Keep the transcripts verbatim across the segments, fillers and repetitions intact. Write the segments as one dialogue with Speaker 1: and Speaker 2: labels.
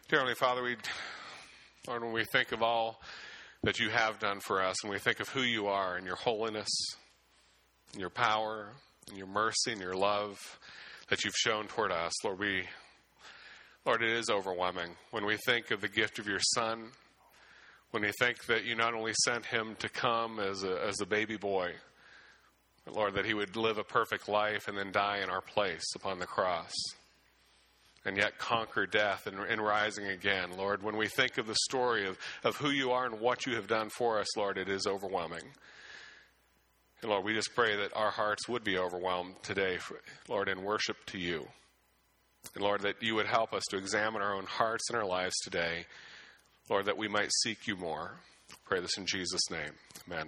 Speaker 1: Dear Heavenly Father, we, Lord, when we think of all that you have done for us, and we think of who you are and your holiness, and your power, and your mercy, and your love that you've shown toward us, Lord, we, Lord, it is overwhelming. When we think of the gift of your Son, when we think that you not only sent him to come as a, as a baby boy, but Lord, that he would live a perfect life and then die in our place upon the cross, and yet conquer death and, and rising again. Lord, when we think of the story of, of who you are and what you have done for us, Lord, it is overwhelming. And Lord, we just pray that our hearts would be overwhelmed today, for, Lord, in worship to you. And Lord, that you would help us to examine our own hearts and our lives today, Lord, that we might seek you more. Pray this in Jesus' name. Amen.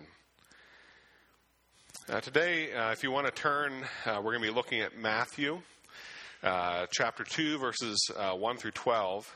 Speaker 1: Uh, today, uh, if you want to turn, uh, we're going to be looking at Matthew. Uh, chapter two, verses uh, one through twelve.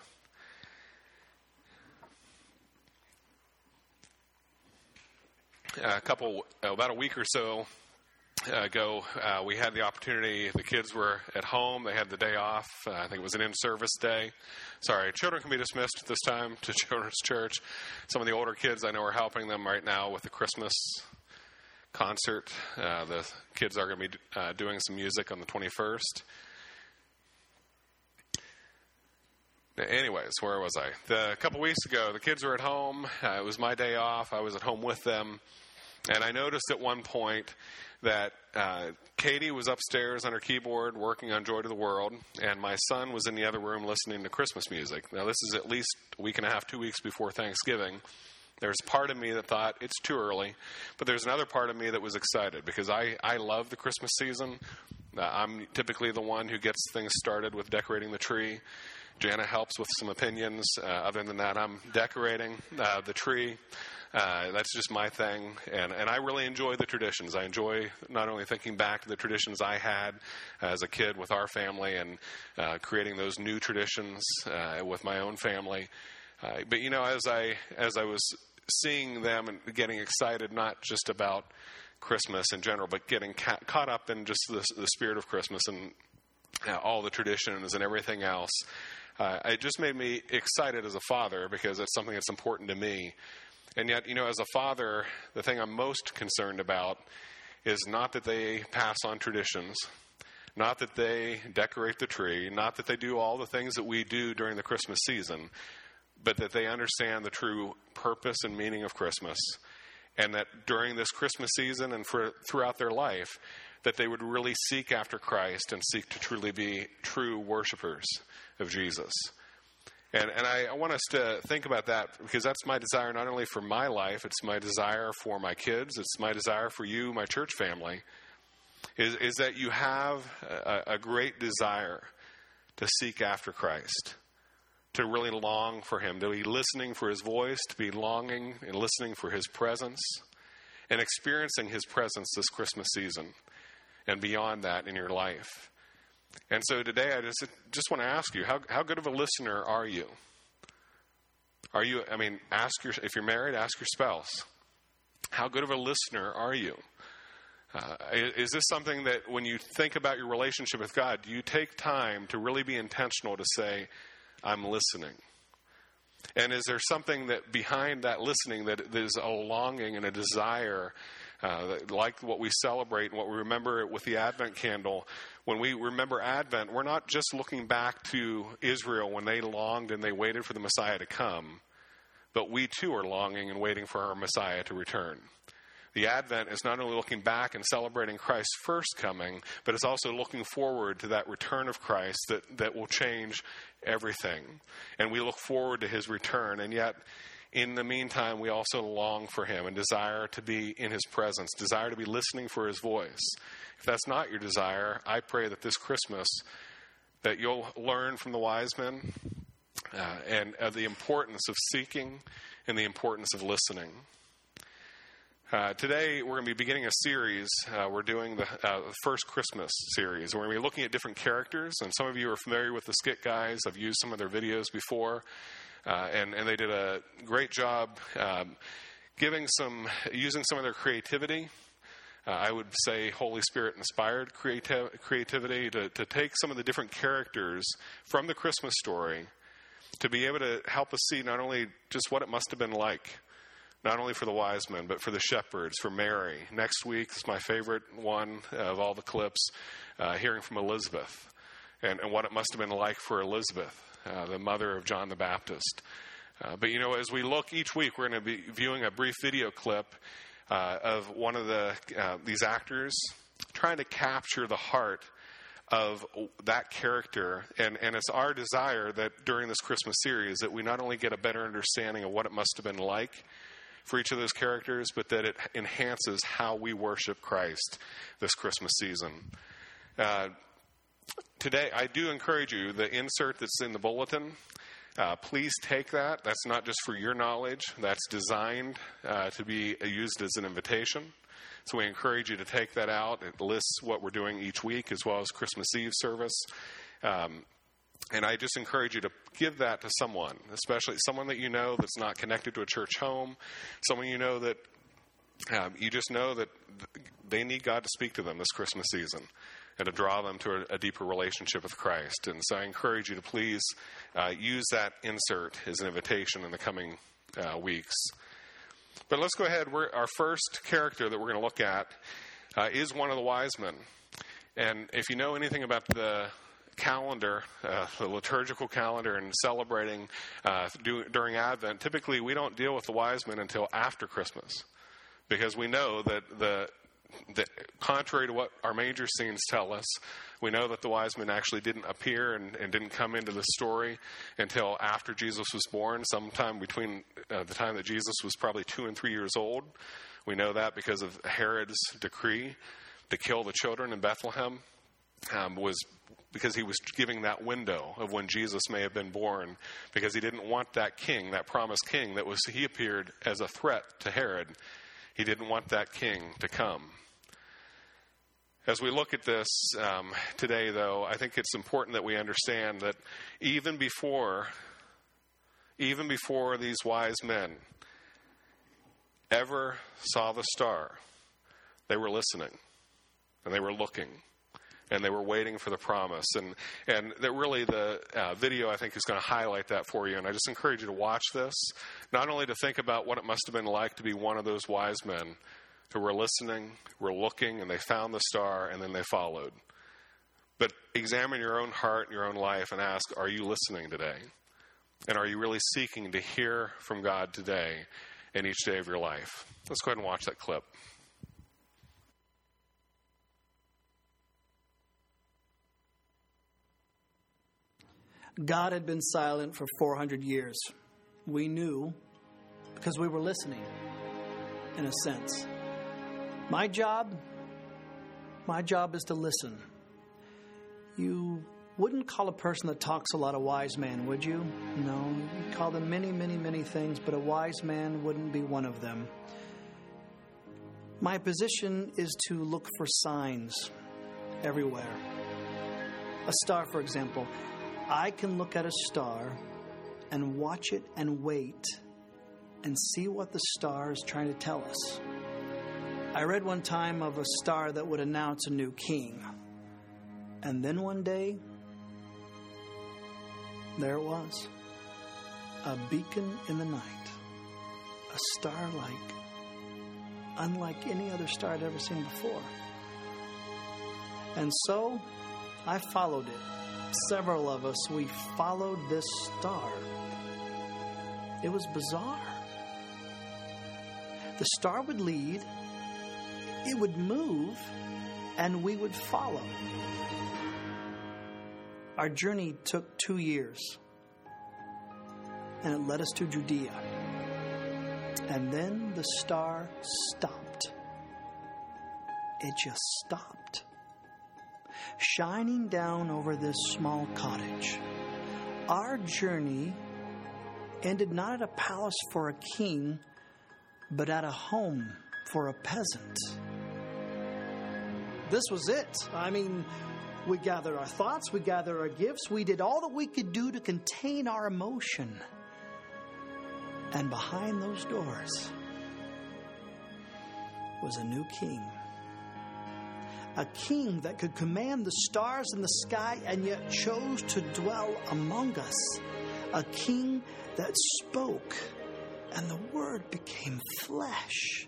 Speaker 1: Uh, a couple, about a week or so ago, uh, we had the opportunity, the kids were at home, they had the day off, uh, I think it was an in-service day. Sorry, children can be dismissed at this time to Children's Church. Some of the older kids I know are helping them right now with the Christmas concert. Uh, the kids are going to be uh, doing some music on the twenty-first. Anyways, where was I? The, a couple weeks ago, the kids were at home. Uh, it was my day off. I was at home with them. And I noticed at one point that uh, Katie was upstairs on her keyboard working on Joy to the World, and my son was in the other room listening to Christmas music. Now, this is at least a week and a half, two weeks before Thanksgiving. There's part of me that thought, it's too early. But there's another part of me that was excited because I, I love the Christmas season. Uh, I'm typically the one who gets things started with decorating the tree. Jana helps with some opinions. Uh, other than that, I'm decorating uh, the tree. Uh, that's just my thing. And, and I really enjoy the traditions. I enjoy not only thinking back to the traditions I had as a kid with our family and uh, creating those new traditions uh, with my own family. Uh, but, you know, as I as I was seeing them and getting excited, not just about Christmas in general, but getting ca- caught up in just the, the spirit of Christmas and uh, all the traditions and everything else, Uh, it just made me excited as a father because it's something that's important to me. And yet, you know, as a father, the thing I'm most concerned about is not that they pass on traditions, not that they decorate the tree, not that they do all the things that we do during the Christmas season, but that they understand the true purpose and meaning of Christmas, and that during this Christmas season and for throughout their life, that they would really seek after Christ and seek to truly be true worshipers of Jesus. And and I, I want us to think about that because that's my desire not only for my life, it's my desire for my kids, it's my desire for you, my church family, is, is that you have a, a great desire to seek after Christ, to really long for him, to be listening for his voice, to be longing and listening for his presence, and experiencing his presence this Christmas season and beyond that in your life. And so today I just just want to ask you, how how good of a listener are you? Are you, I mean, ask your, if you're married, ask your spouse, how good of a listener are you? Uh, is this something that when you think about your relationship with God, do you take time to really be intentional to say, I'm listening? And is there something that behind that listening that there's a longing and a desire, uh, like what we celebrate and what we remember with the Advent candle? When we remember Advent, we're not just looking back to Israel when they longed and they waited for the Messiah to come, but we too are longing and waiting for our Messiah to return. The Advent is not only looking back and celebrating Christ's first coming, but it's also looking forward to that return of Christ that, that will change everything. And we look forward to his return. And yet, in the meantime, we also long for him and desire to be in his presence, desire to be listening for his voice. If that's not your desire, I pray that this Christmas that you'll learn from the wise men uh, and of the importance of seeking and the importance of listening. Uh, today, we're going to be beginning a series. Uh, we're doing the uh, First Christmas series. We're going to be looking at different characters, and some of you are familiar with the Skit Guys. I've used some of their videos before, uh, and, and they did a great job um, giving some, using some of their creativity. Uh, I would say Holy Spirit-inspired creati- creativity to, to take some of the different characters from the Christmas story to be able to help us see not only just what it must have been like, not only for the wise men, but for the shepherds, for Mary. Next week is my favorite one of all the clips, uh, hearing from Elizabeth and, and what it must have been like for Elizabeth, uh, the mother of John the Baptist. Uh, but, you know, as we look each week, we're going to be viewing a brief video clip uh, of one of the uh, these actors trying to capture the heart of that character. And, and it's our desire that during this Christmas series that we not only get a better understanding of what it must have been like for each of those characters, but that it enhances how we worship Christ this Christmas season. Uh, today, I do encourage you, the insert that's in the bulletin, uh, please take that. That's not just for your knowledge. That's designed uh, to be used as an invitation. So we encourage you to take that out. It lists what we're doing each week as well as Christmas Eve service. Um, And I just encourage you to give that to someone, especially someone that you know that's not connected to a church home, someone you know that um, you just know that they need God to speak to them this Christmas season and to draw them to a, a deeper relationship with Christ. And so I encourage you to please uh, use that insert as an invitation in the coming uh, weeks. But let's go ahead. We're, our first character that we're going to look at uh, is one of the wise men. And if you know anything about the calendar, uh, the liturgical calendar, and celebrating uh, do, during Advent, typically we don't deal with the wise men until after Christmas, because we know that the, the contrary to what our major scenes tell us, we know that the wise men actually didn't appear and, and didn't come into the story until after Jesus was born, sometime between uh, the time that Jesus was probably two and three years old. We know that because of Herod's decree to kill the children in Bethlehem. Um, was because he was giving that window of when Jesus may have been born, because he didn't want that king, that promised king that was, he appeared as a threat to Herod. He didn't want that king to come. As we look at this um, today, though, I think it's important that we understand that even before, even before these wise men ever saw the star, they were listening and they were looking. And they were waiting for the promise. And and that really the uh, video, I think, is going to highlight that for you. And I just encourage you to watch this, not only to think about what it must have been like to be one of those wise men who were listening, were looking, and they found the star, and then they followed. But examine your own heart and your own life and ask, are you listening today? And are you really seeking to hear from God today in each day of your life? Let's go ahead and watch that clip.
Speaker 2: God had been silent for four hundred years. We knew because we were listening, in a sense. My job, my job is to listen. You wouldn't call a person that talks a lot a wise man, would you? No, you'd call them many, many, many things, but a wise man wouldn't be one of them. My position is to look for signs everywhere. A star, for example. I can look at a star and watch it and wait and see what the star is trying to tell us. I read one time of a star that would announce a new king. And then one day, there it was. A beacon in the night. A star like, unlike any other star I'd ever seen before. And so, I followed it. Several of us, we followed this star. It was bizarre. The star would lead, it would move, and we would follow. Our journey took two years, and it led us to Judea. And then the star stopped. It just stopped, shining down over this small cottage. Our journey ended not at a palace for a king, but at a home for a peasant. This was it. I mean, we gathered our thoughts, we gathered our gifts, we did all that we could do to contain our emotion. And behind those doors was a new king. A king that could command the stars in the sky and yet chose to dwell among us. a king that spoke, and the Word became flesh.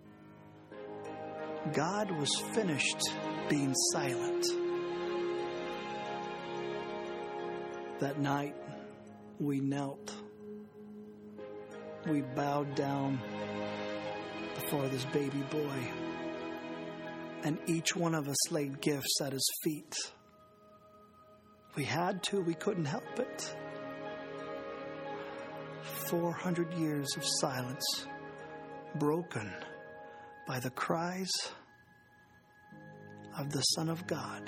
Speaker 2: God was finished being silent. That night, we knelt. We bowed down before this baby boy, and each one of us laid gifts at his feet. We had to, we couldn't help it. Four hundred years of silence, broken by the cries of the Son of God.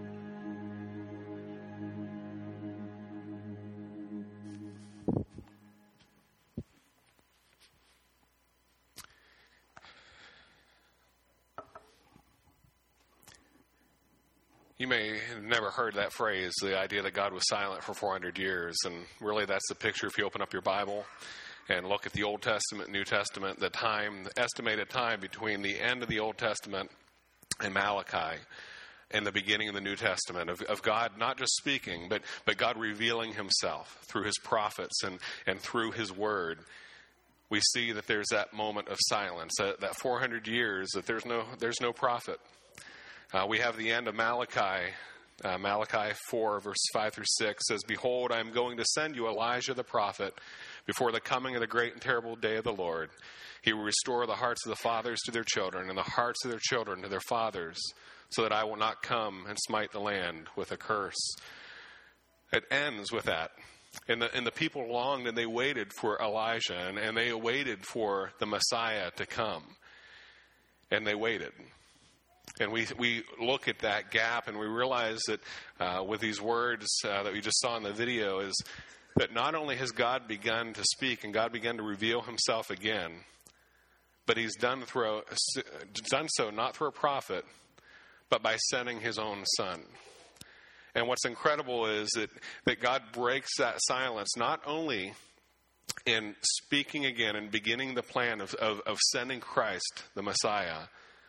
Speaker 1: You may have never heard that phrase, the idea that God was silent for four hundred years. And really that's the picture if you open up your Bible and look at the Old Testament, New Testament, the time, the estimated time between the end of the Old Testament and Malachi and the beginning of the New Testament, of, of God not just speaking, but, but God revealing himself through his prophets and, and through his word. We see that there's that moment of silence, that, that four hundred years, that there's no, there's no prophet. Uh, we have the end of Malachi. Uh, Malachi four, verse five through six says, "Behold, I am going to send you Elijah the prophet before the coming of the great and terrible day of the Lord. He will restore the hearts of the fathers to their children and the hearts of their children to their fathers, so that I will not come and smite the land with a curse." It ends with that. And the, and the people longed and they waited for Elijah, and, and they waited for the Messiah to come. And they waited. And we we look at that gap and we realize that uh, with these words uh, that we just saw in the video is that not only has God begun to speak and God begun to reveal himself again, but he's done, through a, done so not through a prophet, but by sending his own son. And what's incredible is that, that God breaks that silence not only in speaking again and beginning the plan of, of, of sending Christ, the Messiah,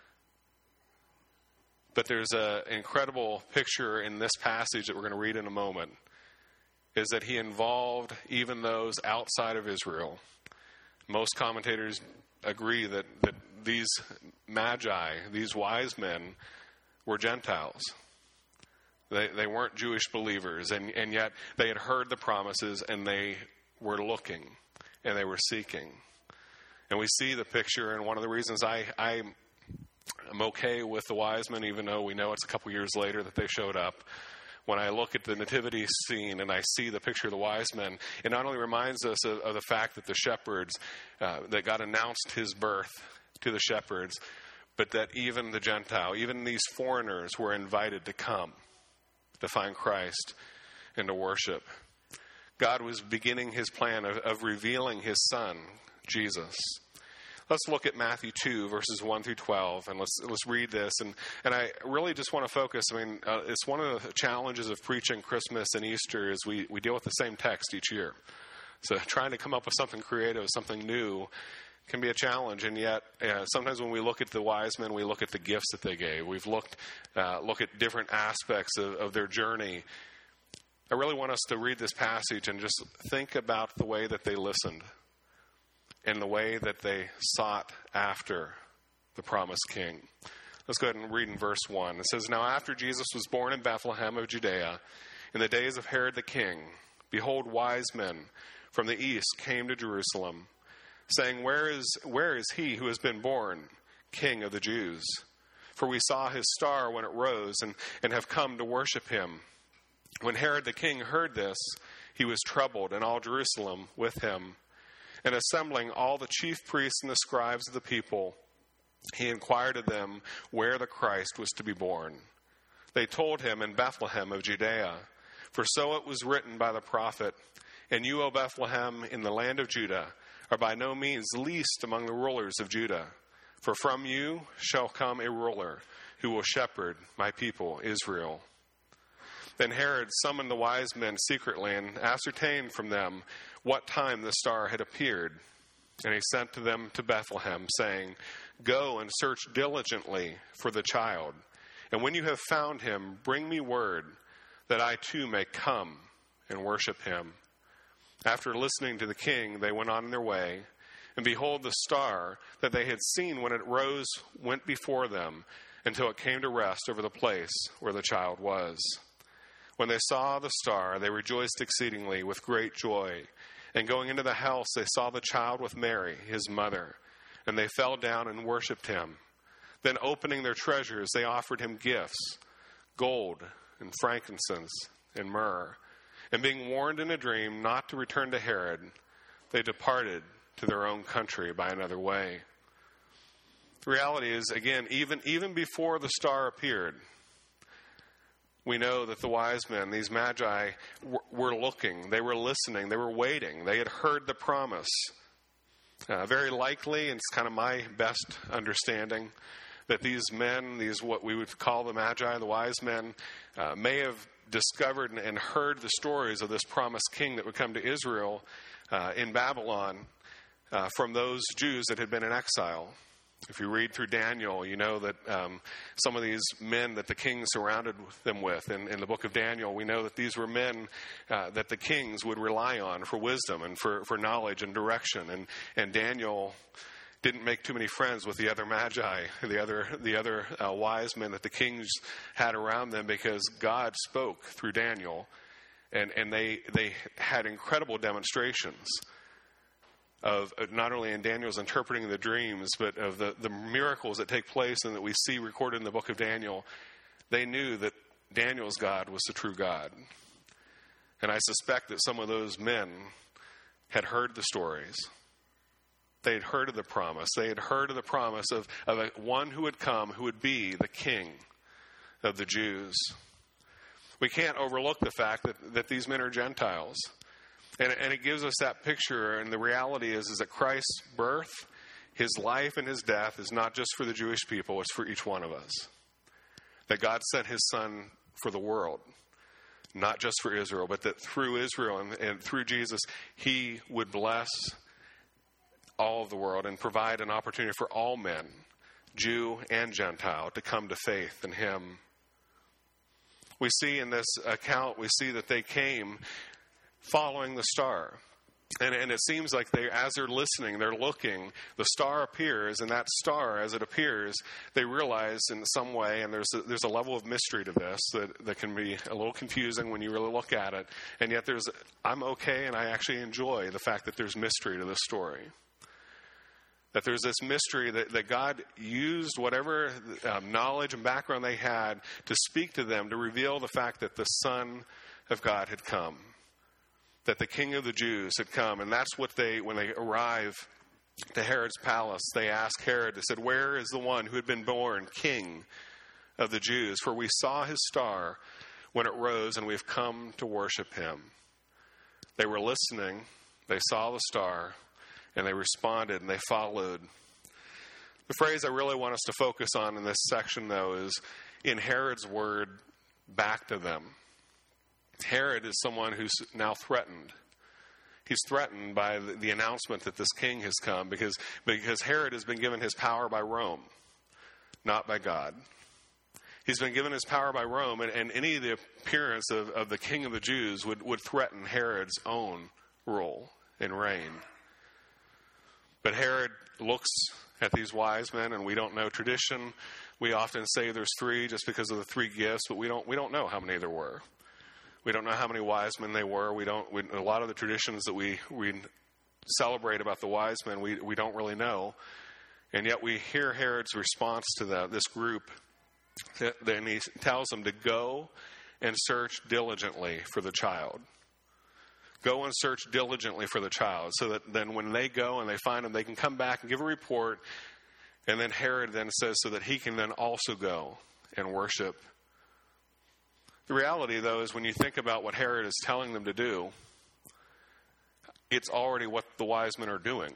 Speaker 1: but there's an incredible picture in this passage that we're going to read in a moment, is that he involved even those outside of Israel. Most commentators agree that, that these magi, these wise men, were Gentiles. They, they weren't Jewish believers, and, and yet they had heard the promises, and they were looking, and they were seeking. And we see the picture, and one of the reasons I... I I'm okay with the wise men, even though we know it's a couple years later that they showed up. When I look at the nativity scene and I see the picture of the wise men, it not only reminds us of, of the fact that the shepherds, uh, that God announced his birth to the shepherds, but that even the Gentile, even these foreigners were invited to come to find Christ and to worship. God was beginning his plan of, of revealing his son, Jesus. Let's look at Matthew two, verses one through twelve, and let's let's read this. And, and I really just want to focus. I mean, uh, it's one of the challenges of preaching Christmas and Easter is we, we deal with the same text each year. So trying to come up with something creative, something new, can be a challenge. And yet, uh, sometimes when we look at the wise men, we look at the gifts that they gave. We've looked uh, look at different aspects of, of their journey. I really want us to read this passage and just think about the way that they listened, in the way that they sought after the promised king. Let's go ahead and read in verse one. It says, "Now after Jesus was born in Bethlehem of Judea, in the days of Herod the king, behold, wise men from the east came to Jerusalem, saying, Where is, where is he who has been born, King of the Jews? For we saw his star when it rose, and, and have come to worship him. When Herod the king heard this, he was troubled, and all Jerusalem with him. And assembling all the chief priests and the scribes of the people, he inquired of them where the Christ was to be born. They told him, In Bethlehem of Judea. For so it was written by the prophet, And you, O Bethlehem, in the land of Judah, are by no means least among the rulers of Judah. For from you shall come a ruler who will shepherd my people Israel. Then Herod summoned the wise men secretly and ascertained from them what time the star had appeared. And he sent to them to Bethlehem, saying, Go and search diligently for the child. And when you have found him, bring me word, that I too may come and worship him. After listening to the king, they went on their way, and behold, the star that they had seen when it rose went before them until it came to rest over the place where the child was. When they saw the star, they rejoiced exceedingly with great joy. And going into the house, they saw the child with Mary, his mother, and they fell down and worshipped him. Then opening their treasures, they offered him gifts, gold and frankincense and myrrh. And being warned in a dream not to return to Herod, they departed to their own country by another way. The reality is, again, even, even before the star appeared, we know that the wise men, these magi, w- were looking, they were listening, they were waiting, they had heard the promise. Uh, very likely, and it's kind of my best understanding, that these men, these what we would call the magi, the wise men, uh, may have discovered and, and heard the stories of this promised king that would come to Israel uh, in Babylon uh, from those Jews that had been in exile. If you read through Daniel, you know that um, some of these men that the king surrounded them with, in, in the book of Daniel, we know that these were men uh, that the kings would rely on for wisdom and for, for knowledge and direction. And, and Daniel didn't make too many friends with the other magi, the other the other uh, wise men that the kings had around them, because God spoke through Daniel, and, and they they had incredible demonstrations of not only in Daniel's interpreting the dreams, but of the, the miracles that take place and that we see recorded in the book of Daniel. They knew that Daniel's God was the true God. And I suspect that some of those men had heard the stories. They had heard of the promise. They had heard of the promise of, of a, one who would come, who would be the king of the Jews. We can't overlook the fact that, that these men are Gentiles. And, and it gives us that picture, and the reality is, is that Christ's birth, his life, and his death is not just for the Jewish people, it's for each one of us. That God sent his son for the world, not just for Israel, but that through Israel and, and through Jesus, he would bless all of the world and provide an opportunity for all men, Jew and Gentile, to come to faith in him. We see in this account, we see that they came following the star. And, and it seems like they, as they're listening, they're looking, the star appears, and that star, as it appears, they realize in some way, and there's a, there's a level of mystery to this that, that can be a little confusing when you really look at it. And yet there's, I'm okay, and I actually enjoy the fact that there's mystery to this story. That there's this mystery that, that God used whatever um, knowledge and background they had to speak to them, to reveal the fact that the Son of God had come. That the King of the Jews had come. And that's what they, when they arrive to Herod's palace, they ask Herod, they said, "Where is the one who had been born King of the Jews? For we saw his star when it rose, and we've come to worship him." They were listening, they saw the star, and they responded, and they followed. The phrase I really want us to focus on in this section, though, is in Herod's word, "back to them." Herod is someone who's now threatened. He's threatened by the, the announcement that this king has come, because, because Herod has been given his power by Rome, not by God. He's been given his power by Rome, and, and any of the appearance of, of the king of the Jews would, would threaten Herod's own rule and reign. But Herod looks at these wise men, and we don't know tradition. We often say there's three just because of the three gifts, but we don't we don't know how many there were. We don't know how many wise men they were. We don't. We, a lot of the traditions that we we celebrate about the wise men, we we don't really know, and yet we hear Herod's response to that this group. Then he tells them to go and search diligently for the child. Go and search diligently for the child, so that then when they go and they find him, they can come back and give a report. And then Herod then says so that he can then also go and worship. The reality, though, is when you think about what Herod is telling them to do, it's already what the wise men are doing.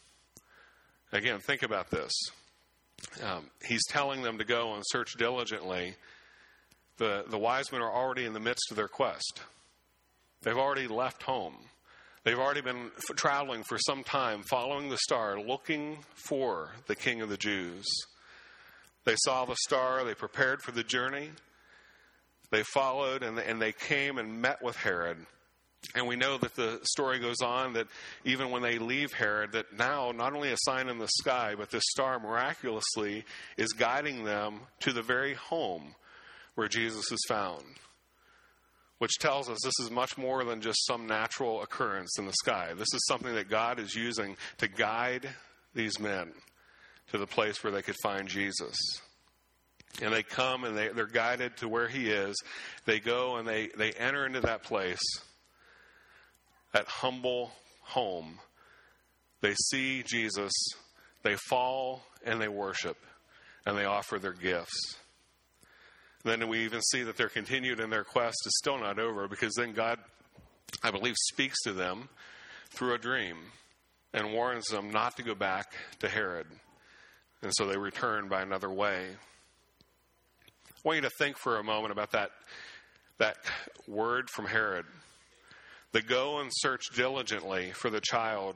Speaker 1: Again, think about this. Um, he's telling them to go and search diligently. The, the wise men are already in the midst of their quest. They've already left home. They've already been f- traveling for some time, following the star, looking for the King of the Jews. They saw the star. They prepared for the journey. They followed, and they, and they came and met with Herod. And we know that the story goes on that even when they leave Herod, that now not only a sign in the sky, but this star miraculously is guiding them to the very home where Jesus is found. Which tells us this is much more than just some natural occurrence in the sky. This is something that God is using to guide these men to the place where they could find Jesus. And they come and they, they're guided to where he is. They go and they, they enter into that place, that humble home. They see Jesus, they fall and they worship, and they offer their gifts. Then we even see that they're continued in their quest is still not over, because then God, I believe, speaks to them through a dream and warns them not to go back to Herod. And so they return by another way. I want you to think for a moment about that, that word from Herod. The go and search diligently for the child.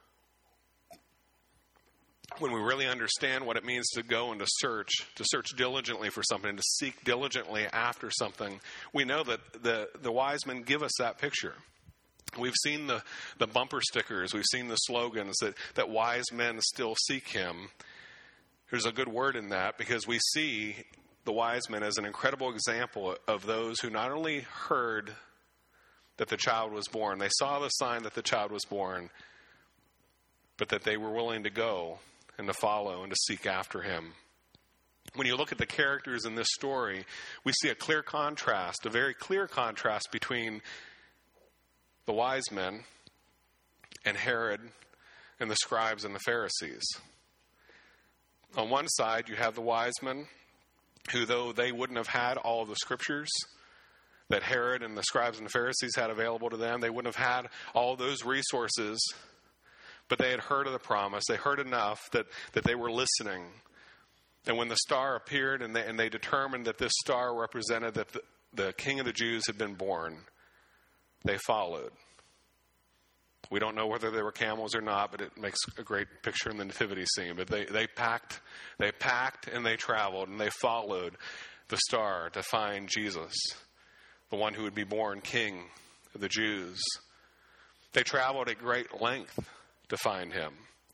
Speaker 1: When we really understand what it means to go and to search, to search diligently for something, to seek diligently after something, we know that the, the wise men give us that picture. We've seen the, the bumper stickers, we've seen the slogans that, that wise men still seek him. There's a good word in that, because we see the wise men as an incredible example of those who not only heard that the child was born, they saw the sign that the child was born, but that they were willing to go and to follow and to seek after him. When you look at the characters in this story, we see a clear contrast, a very clear contrast between the wise men and Herod and the scribes and the Pharisees. On one side, you have the wise men who, though they wouldn't have had all of the scriptures that Herod and the scribes and the Pharisees had available to them, they wouldn't have had all those resources, but they had heard of the promise. They heard enough that, that they were listening. And when the star appeared and they, and they determined that this star represented that the, the King of the Jews had been born, they followed. We don't know whether they were camels or not, but it makes a great picture in the nativity scene. But they, they packed, they packed and they traveled and they followed the star to find Jesus, the one who would be born King of the Jews. They traveled at great length to find him.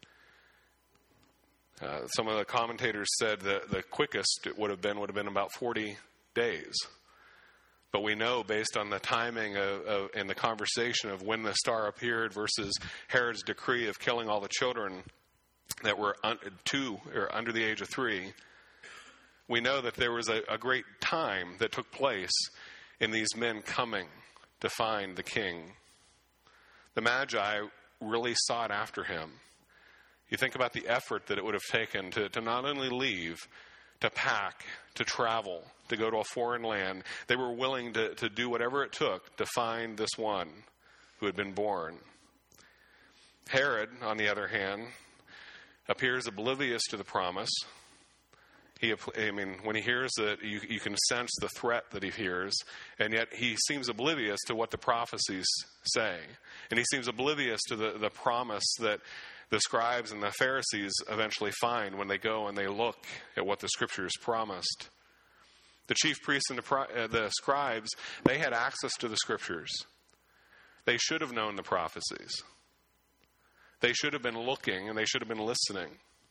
Speaker 1: Uh, some of the commentators said that the quickest it would have been would have been about forty days. But we know, based on the timing of, of, and the conversation of when the star appeared versus Herod's decree of killing all the children that were un, two or under the age of three, we know that there was a, a great time that took place in these men coming to find the king. The Magi really sought after him. You think about the effort that it would have taken to, to not only leave, to pack, to travel, to go to a foreign land. They were willing to, to do whatever it took to find this one who had been born. Herod, on the other hand, appears oblivious to the promise. He, I mean, when he hears it, you, you can sense the threat that he hears, and yet he seems oblivious to what the prophecies say. And he seems oblivious to the, the promise that the scribes and the Pharisees eventually find when they go and they look at what the scriptures promised. The chief priests and the, uh, the scribes, they had access to the scriptures. They should have known the prophecies. They should have been looking and they should have been listening.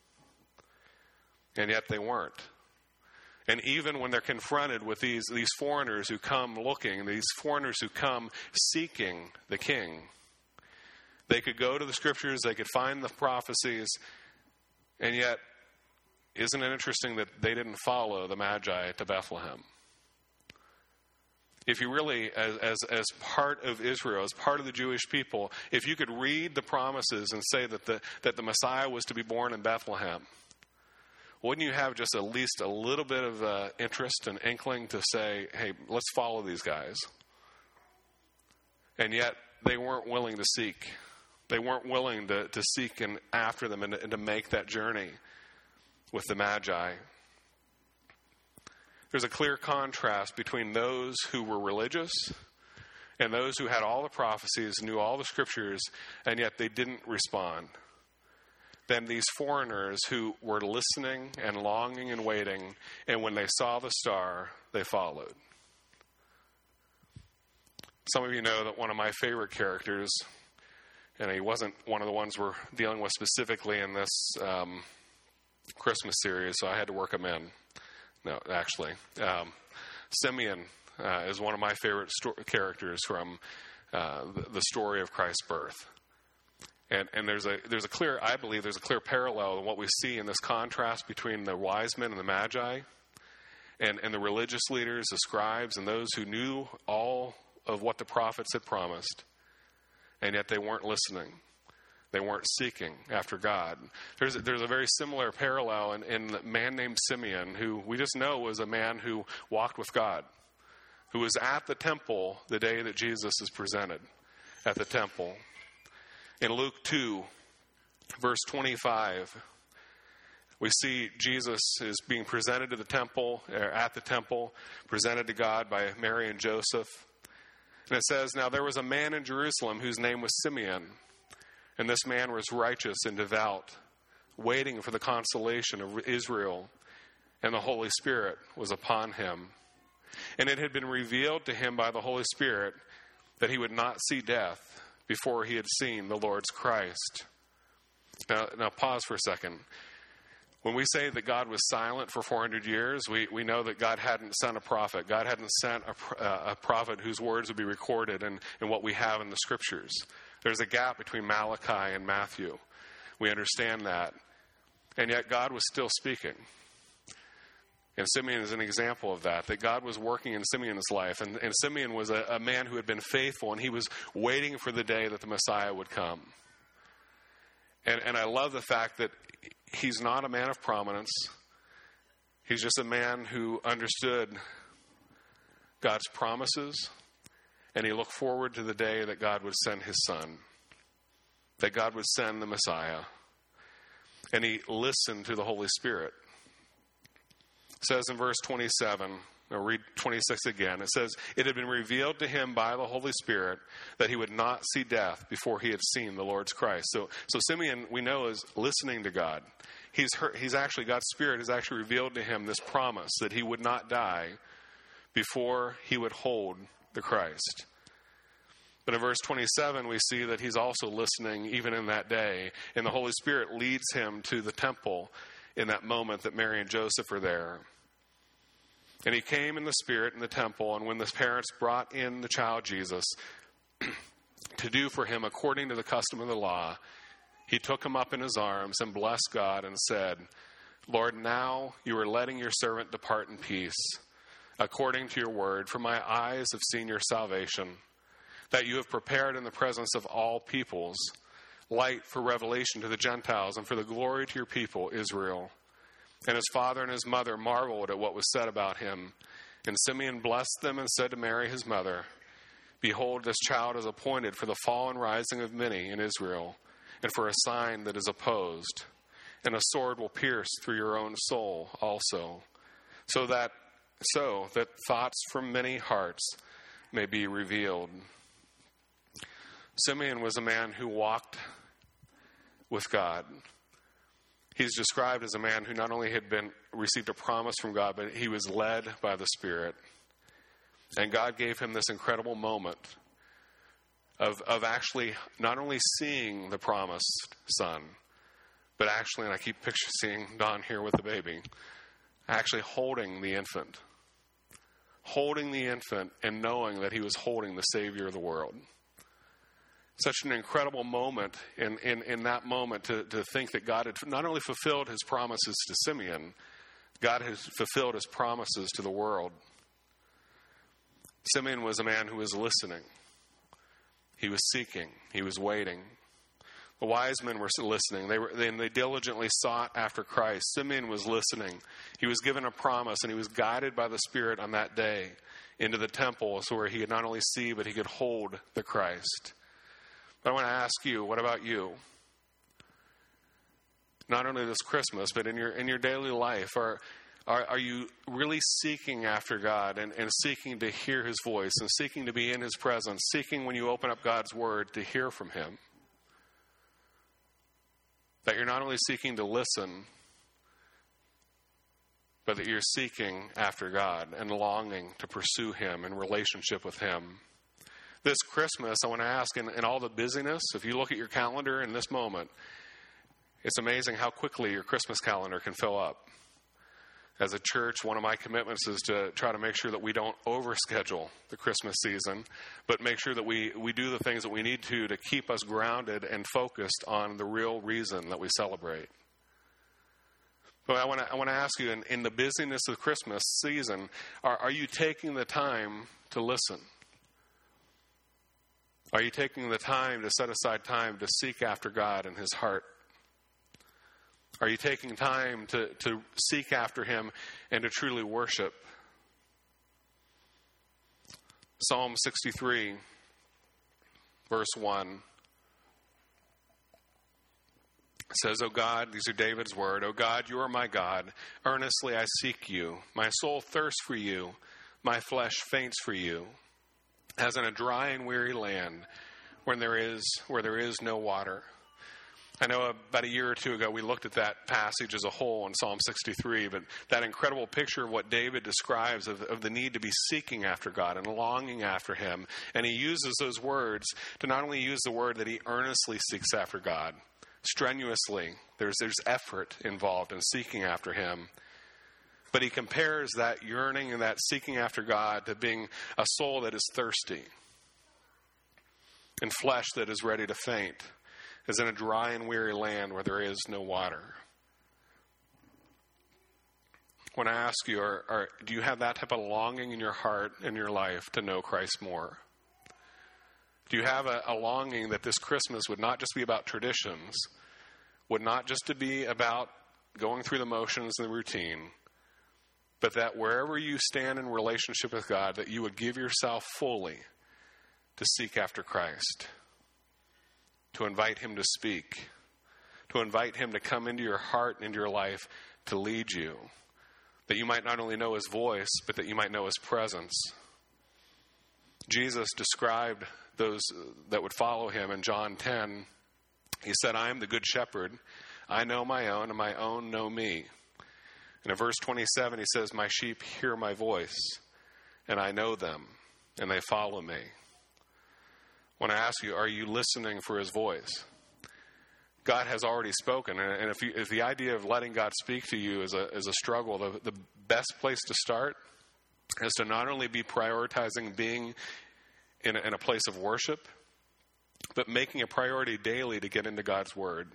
Speaker 1: And yet they weren't. And even when they're confronted with these, these foreigners who come looking, these foreigners who come seeking the king, they could go to the scriptures, they could find the prophecies, and yet, isn't it interesting that they didn't follow the Magi to Bethlehem? If you really, as, as, as part of Israel, as part of the Jewish people, if you could read the promises and say that the, that the Messiah was to be born in Bethlehem, wouldn't you have just at least a little bit of uh, interest and inkling to say, hey, let's follow these guys? And yet, they weren't willing to seek. They weren't willing to, to seek and after them and to, and to make that journey with the Magi. There's a clear contrast between those who were religious and those who had all the prophecies, knew all the scriptures, and yet they didn't respond. Then these foreigners who were listening and longing and waiting, and when they saw the star, they followed. Some of you know that one of my favorite characters, and he wasn't one of the ones we're dealing with specifically in this um, Christmas series, so I had to work him in. No, actually. Um, Simeon uh, is one of my favorite sto- characters from uh, the, the story of Christ's birth. And, and there's a there's a clear, I believe, there's a clear parallel in what we see in this contrast between the wise men and the magi, and, and the religious leaders, the scribes, and those who knew all of what the prophets had promised, and yet they weren't listening. They weren't seeking after God. There's a, there's a very similar parallel in, in a man named Simeon, who we just know was a man who walked with God, who was at the temple the day that Jesus is presented at the temple. In Luke two, verse twenty-five, we see Jesus is being presented to the temple, or at the temple, presented to God by Mary and Joseph. And it says, "Now there was a man in Jerusalem whose name was Simeon, and this man was righteous and devout, waiting for the consolation of Israel, and the Holy Spirit was upon him. And it had been revealed to him by the Holy Spirit that he would not see death before he had seen the Lord's Christ." Now, now pause for a second. When we say that God was silent for four hundred years, we, we know that God hadn't sent a prophet. God hadn't sent a, uh, a prophet whose words would be recorded in, in what we have in the Scriptures. There's a gap between Malachi and Matthew. We understand that. And yet God was still speaking. And Simeon is an example of that, that God was working in Simeon's life. And, and Simeon was a, a man who had been faithful, and he was waiting for the day that the Messiah would come. And, and I love the fact that he's not a man of prominence. He's just a man who understood God's promises, and he looked forward to the day that God would send his son, that God would send the Messiah. And he listened to the Holy Spirit. It says in verse twenty-seven, I'll read twenty-six again. It says, "It had been revealed to him by the Holy Spirit that he would not see death before he had seen the Lord's Christ." So, so Simeon, we know, is listening to God. He's heard, he's actually, God's Spirit has actually revealed to him this promise that he would not die before he would hold the Christ. But in verse twenty-seven, we see that he's also listening even in that day. And the Holy Spirit leads him to the temple in that moment that Mary and Joseph are there. "And he came in the Spirit in the temple, and when the parents brought in the child Jesus to do for him according to the custom of the law, he took him up in his arms and blessed God and said, 'Lord, now you are letting your servant depart in peace, according to your word, for my eyes have seen your salvation, that you have prepared in the presence of all peoples, light for revelation to the Gentiles and for the glory to your people, Israel.' And his father and his mother marveled at what was said about him. And Simeon blessed them and said to Mary, his mother, 'Behold, this child is appointed for the fall and rising of many in Israel, and for a sign that is opposed. And a sword will pierce through your own soul also, so that so that thoughts from many hearts may be revealed.'" Simeon was a man who walked with God. He's described as a man who not only had been received a promise from God, but he was led by the Spirit. And God gave him this incredible moment of, of actually not only seeing the promised son, but actually, and I keep picturing seeing Don here with the baby, actually holding the infant. Holding the infant and knowing that he was holding the Savior of the world. Such an incredible moment in, in, in that moment to, to think that God had not only fulfilled his promises to Simeon, God has fulfilled his promises to the world. Simeon was a man who was listening. He was seeking. He was waiting. The wise men were listening. They were, they, they diligently sought after Christ. Simeon was listening. He was given a promise, and he was guided by the Spirit on that day into the temple, so where he could not only see, but he could hold the Christ. But I want to ask you, what about you? Not only this Christmas, but in your in your daily life, are are, are you really seeking after God and, and seeking to hear his voice and seeking to be in his presence, seeking when you open up God's word to hear from him? That you're not only seeking to listen, but that you're seeking after God and longing to pursue him in relationship with him. This Christmas, I want to ask, in, in all the busyness, if you look at your calendar in this moment, it's amazing how quickly your Christmas calendar can fill up. As a church, one of my commitments is to try to make sure that we don't overschedule the Christmas season, but make sure that we, we do the things that we need to to keep us grounded and focused on the real reason that we celebrate. But I want to I want to ask you, in, in the busyness of the Christmas season, are, are you taking the time to listen? Are you taking the time to set aside time to seek after God and His heart? Are you taking time to, to seek after Him and to truly worship? Psalm sixty-three, verse one says, O God, these are David's word, O God, you are my God. Earnestly I seek you. My soul thirsts for you. My flesh faints for you, as in a dry and weary land when there is where there is no water. I know about a year or two ago we looked at that passage as a whole in Psalm sixty-three, but that incredible picture of what David describes of, of the need to be seeking after God and longing after Him. And he uses those words to not only use the word that he earnestly seeks after God, strenuously, there's, there's effort involved in seeking after Him, but he compares that yearning and that seeking after God to being a soul that is thirsty and flesh that is ready to faint, as in a dry and weary land where there is no water. When I ask you, are, are, do you have that type of longing in your heart, in your life, to know Christ more? Do you have a, a longing that this Christmas would not just be about traditions, would not just to be about going through the motions and the routine, but that wherever you stand in relationship with God, that you would give yourself fully to seek after Christ, to invite Him to speak, to invite Him to come into your heart and into your life to lead you, that you might not only know His voice, but that you might know His presence. Jesus described those that would follow Him in John ten. He said, I am the good shepherd. I know my own, and my own know me. And in verse twenty-seven, He says, my sheep hear my voice, and I know them, and they follow me. I want to ask you, are you listening for His voice? God has already spoken, and if, you, if the idea of letting God speak to you is a, is a struggle, the, the best place to start is to not only be prioritizing being in a, in a place of worship, but making a priority daily to get into God's Word,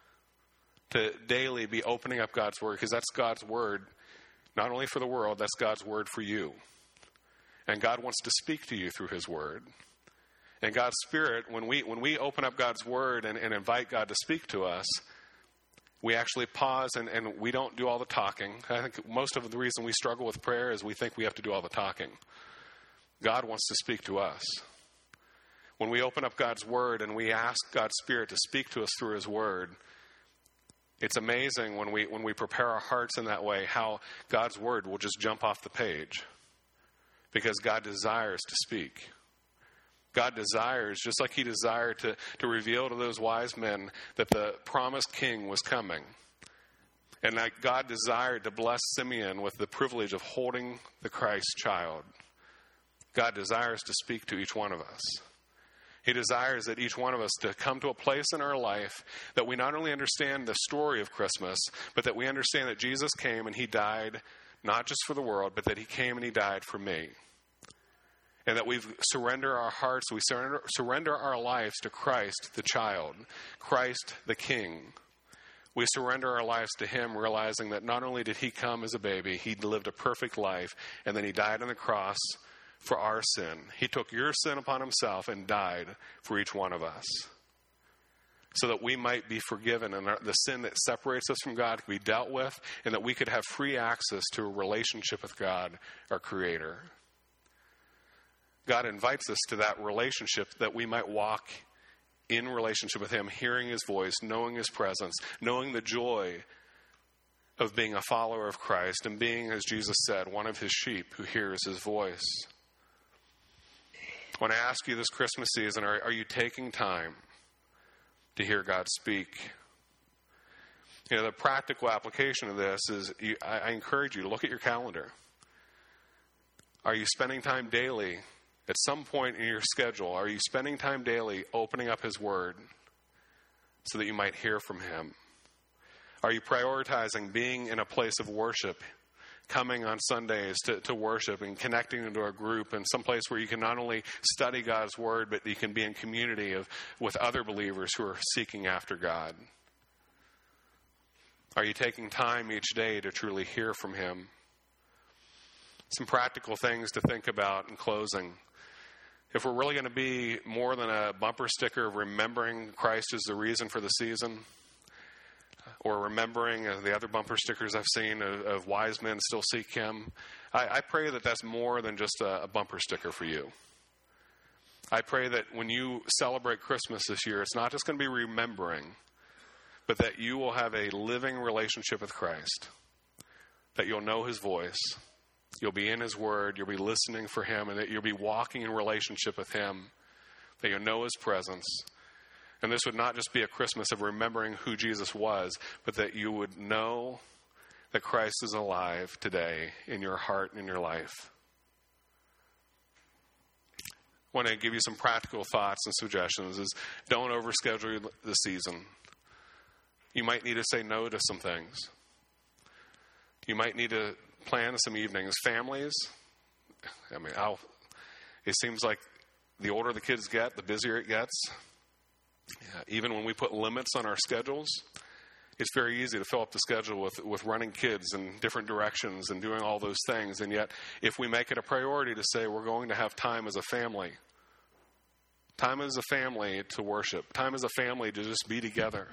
Speaker 1: to daily be opening up God's Word, because that's God's Word, not only for the world, that's God's Word for you. And God wants to speak to you through His Word. And God's Spirit, when we when we open up God's Word and, and invite God to speak to us, we actually pause and, and we don't do all the talking. I think most of the reason we struggle with prayer is we think we have to do all the talking. God wants to speak to us. When we open up God's Word and we ask God's Spirit to speak to us through His Word, it's amazing when we when we prepare our hearts in that way how God's Word will just jump off the page, because God desires to speak. God desires, just like He desired to, to reveal to those wise men that the promised king was coming. And like God desired to bless Simeon with the privilege of holding the Christ child. God desires to speak to each one of us. He desires that each one of us to come to a place in our life that we not only understand the story of Christmas, but that we understand that Jesus came and He died not just for the world, but that He came and He died for me. And that we surrender our hearts, we surrender, surrender our lives to Christ the child, Christ the King. We surrender our lives to Him, realizing that not only did He come as a baby, He lived a perfect life, and then He died on the cross for our sin. He took your sin upon Himself and died for each one of us, so that we might be forgiven and the sin that separates us from God could be dealt with, and that we could have free access to a relationship with God, our Creator. God invites us to that relationship that we might walk in relationship with Him, hearing His voice, knowing His presence, knowing the joy of being a follower of Christ and being, as Jesus said, one of His sheep who hears His voice. When I ask you this Christmas season, are, are you taking time to hear God speak? You know, the practical application of this is, you, I, I encourage you to look at your calendar. Are you spending time daily At some point in your schedule, are you spending time daily opening up his word so that you might hear from him? Are you prioritizing being in a place of worship, coming on Sundays to, to worship and connecting into a group and some place where you can not only study God's word, but you can be in community of, with other believers who are seeking after God? Are you taking time each day to truly hear from him? Some practical things to think about in closing. If we're really going to be more than a bumper sticker of remembering Christ as the reason for the season, or remembering uh, the other bumper stickers I've seen of, of wise men still seek him, I, I pray that that's more than just a, a bumper sticker for you. I pray that when you celebrate Christmas this year, it's not just going to be remembering, but that you will have a living relationship with Christ, that you'll know his voice, you'll be in his word, you'll be listening for him, and that you'll be walking in relationship with him, that you'll know his presence. And this would not just be a Christmas of remembering who Jesus was, but that you would know that Christ is alive today in your heart and in your life. I want to give you some practical thoughts and suggestions. Is don't overschedule the season. You might need to say no to some things. You might need to plan some evenings. Families, I mean, I'll, it seems like the older the kids get, the busier it gets. Yeah, even when we put limits on our schedules, it's very easy to fill up the schedule with, with running kids in different directions and doing all those things. And yet, if we make it a priority to say we're going to have time as a family, time as a family to worship, time as a family to just be together,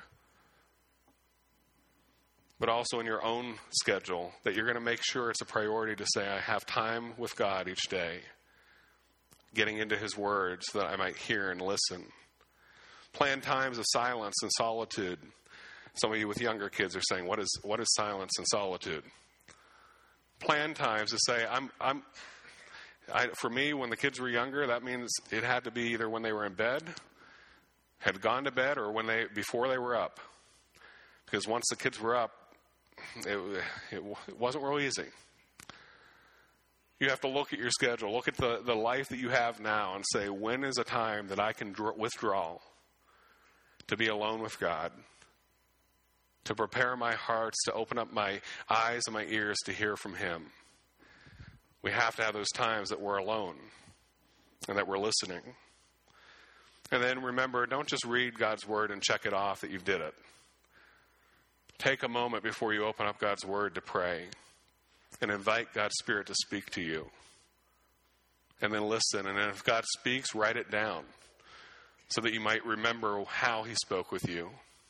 Speaker 1: but also in your own schedule, that you're going to make sure it's a priority to say, I have time with God each day, getting into his word so that I might hear and listen. Plan times of silence and solitude. Some of you with younger kids are saying, what is what is silence and solitude? Plan times to say, I'm, I'm, I, for me, when the kids were younger, that means it had to be either when they were in bed, had gone to bed, or when they before they were up. Because once the kids were up, it, it, it wasn't real easy. You have to look at your schedule, look at the, the life that you have now and say, when is a time that I can draw, withdraw to be alone with God, to prepare my hearts, to open up my eyes and my ears to hear from him. We have to have those times that we're alone and that we're listening. And then remember, don't just read God's word and check it off that you did it. Take a moment before you open up God's word to pray and invite God's Spirit to speak to you. And then listen. And then if God speaks, write it down so that you might remember how he spoke with you.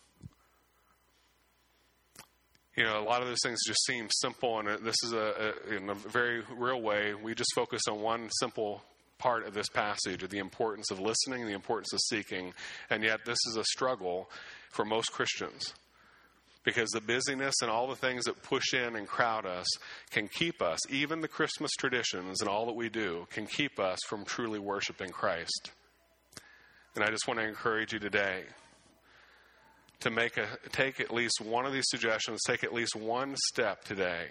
Speaker 1: You know, a lot of those things just seem simple, and this is a, a in a very real way, we just focused on one simple part of this passage, of the importance of listening, the importance of seeking, and yet this is a struggle for most Christians. Because the busyness and all the things that push in and crowd us can keep us, even the Christmas traditions and all that we do, can keep us from truly worshiping Christ. And I just want to encourage you today to make a take at least one of these suggestions, take at least one step today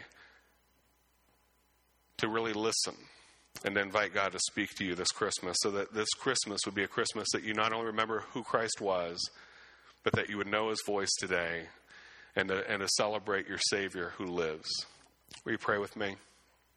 Speaker 1: to really listen and invite God to speak to you this Christmas, so that this Christmas would be a Christmas that you not only remember who Christ was, but that you would know his voice today and to, and to celebrate your Savior who lives. Will you pray with me?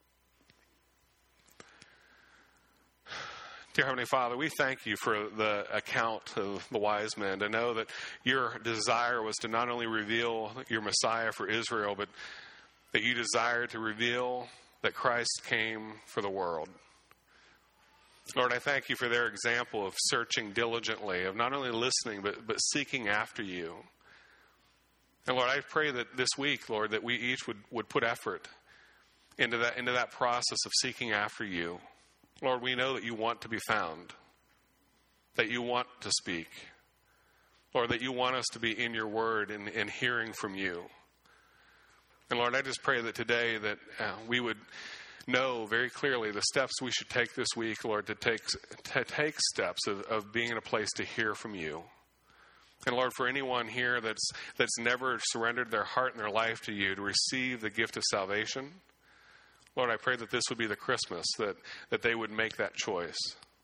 Speaker 1: Dear Heavenly Father, we thank you for the account of the wise men, to know that your desire was to not only reveal your Messiah for Israel, but that you desired to reveal that Christ came for the world. Lord, I thank you for their example of searching diligently, of not only listening, but, but seeking after you. And Lord, I pray that this week, Lord, that we each would, would put effort into that, into that process of seeking after you. Lord, we know that you want to be found, that you want to speak. Lord, that you want us to be in your word and, and hearing from you. And Lord, I just pray that today that uh, we would know very clearly the steps we should take this week, Lord, to take, to take steps of, of being in a place to hear from you. And Lord, for anyone here that's that's never surrendered their heart and their life to you to receive the gift of salvation, Lord, I pray that this would be the Christmas that, that they would make that choice,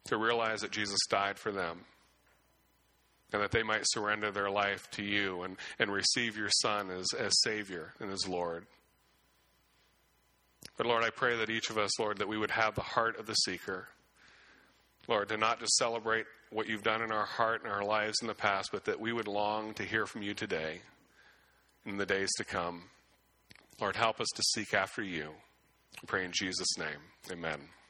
Speaker 1: to realize that Jesus died for them, and that they might surrender their life to you and, and receive your Son as, as Savior and as Lord. But Lord, I pray that each of us, Lord, that we would have the heart of the seeker. Lord, to not just celebrate what you've done in our heart and our lives in the past, but that we would long to hear from you today and in the days to come. Lord, help us to seek after you. I pray in Jesus' name. Amen.